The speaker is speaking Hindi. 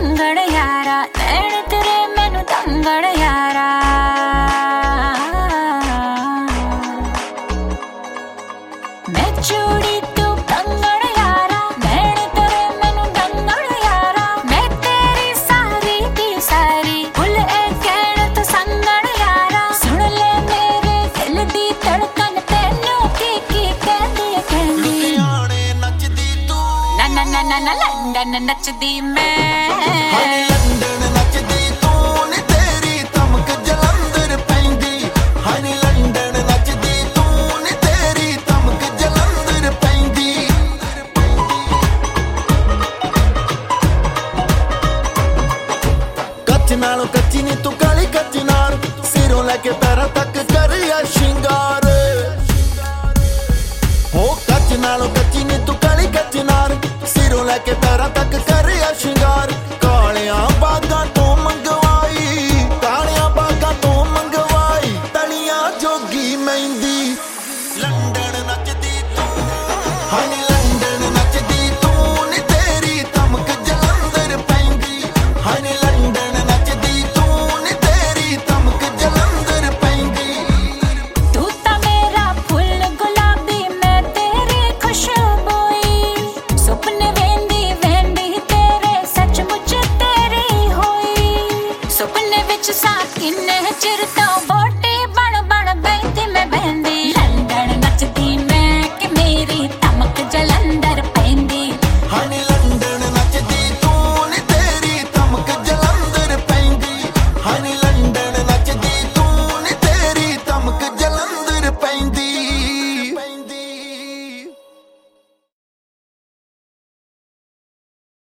दंगड़ यारा, नैन तेरे मैनू दंगड़ यारा। मैं चूड़ी तू कंगड़ यारा, नैन तेरे मैनू दंगड़ यारा। मैं तेरी सारी दी सारी भुल ए कहण तो संगड़ यारा। सुन ले मेरे दिल दी धड़कन तेनू की कहदी कहदी। लुधियाने नचदी तू, ना ना ना ना ना लंदन नचदी मैं। लंदन नचदी तू नी तेरी तमक जलंधर पैंदी। हनी लंदन नचदी तू नी तेरी तमक जलंधर पैंदी। कच्च नालों कच्ची नी तू काली कच्च नार, सिरों लेके पैरों तक करिया शिंगार। हो कच्च नालों कच्ची नी तू काली कच्च नार, सिरों लेके पैरों तक करिया शिंगार। कालियां बागां तो मंगवाई, कालियां बागां तो मंगवाई, तलियां जोगी मेहंदी। लंदन नचदी तू, हनी लंदन नचदी तू नी तेरी तमक जलंधर पैंदी। हनी लंदन नचदी तू नी तेरी तमक जलंधर पैंदी। तू ता मेरा फुल गुलाबी, मैं तेरी खुशबोई। सुपने वेंदी वेंदी तेरे, सचमुच तेरी होई। सुपने विच साकिन